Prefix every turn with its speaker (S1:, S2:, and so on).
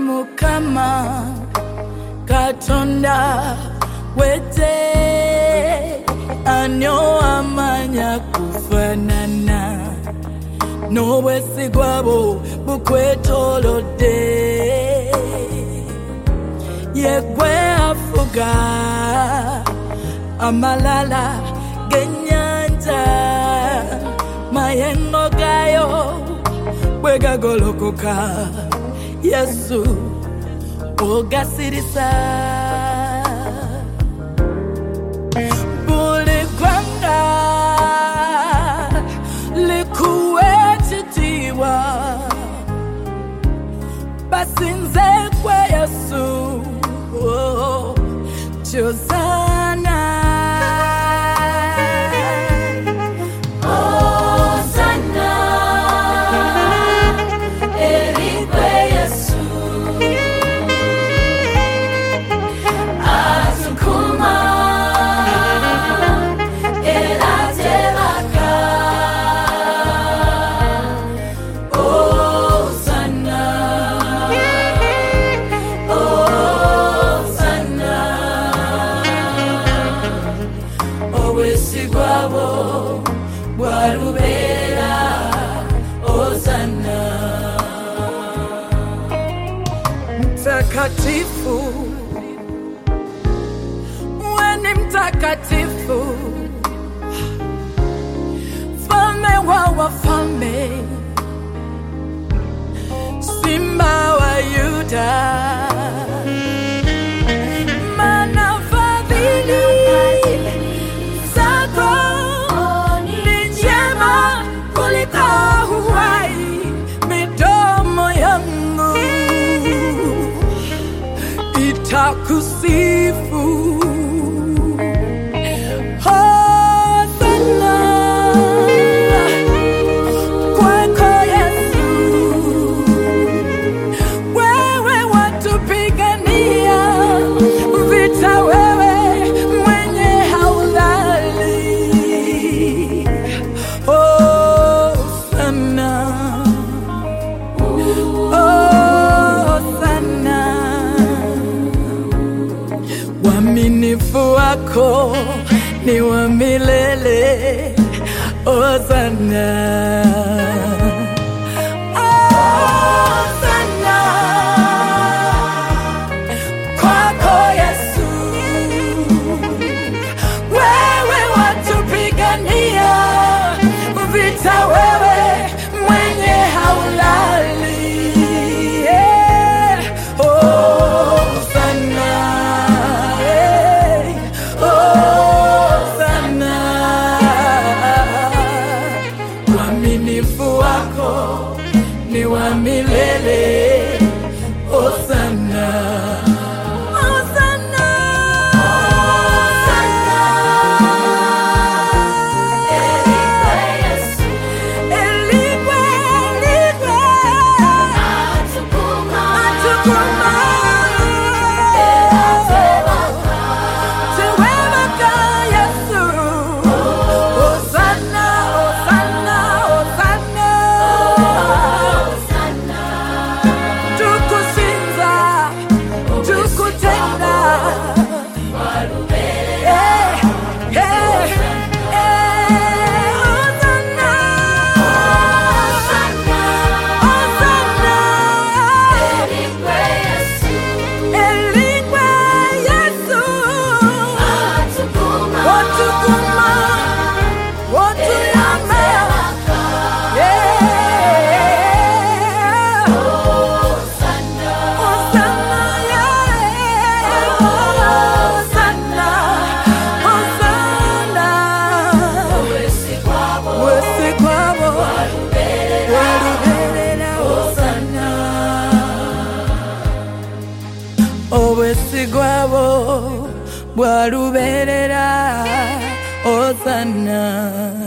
S1: Mukama Katonda wete anyo amanya kufanana n'obwesigwabo bukwetolodde yegwe afuga amalala g'ennyanja mayengo gayo bwegagolokoka Yesu ogasirisa buli gwanga likuwe ekitiibwa basinze kwe Yesu kyosana Mtakatifu, wewe mtakatifu, Mfalme wa wafalme, Simba wa Yuda, maana fadhili zako ni njema kuliko uhai. Midomo yangu itakusifu. Hosana kwako Yesu, wewe watupigania vita, wewe mwenye haulali. Hosana, Hosana, uaminifu wako ni wa milele. Hosana, Hosana kwako Yesu, wewe watupigania vita, wewe mwenye haulali. Uaminifu wako ni wa milele. Hosana. Obwesigwabo bwaluberera. Hosana.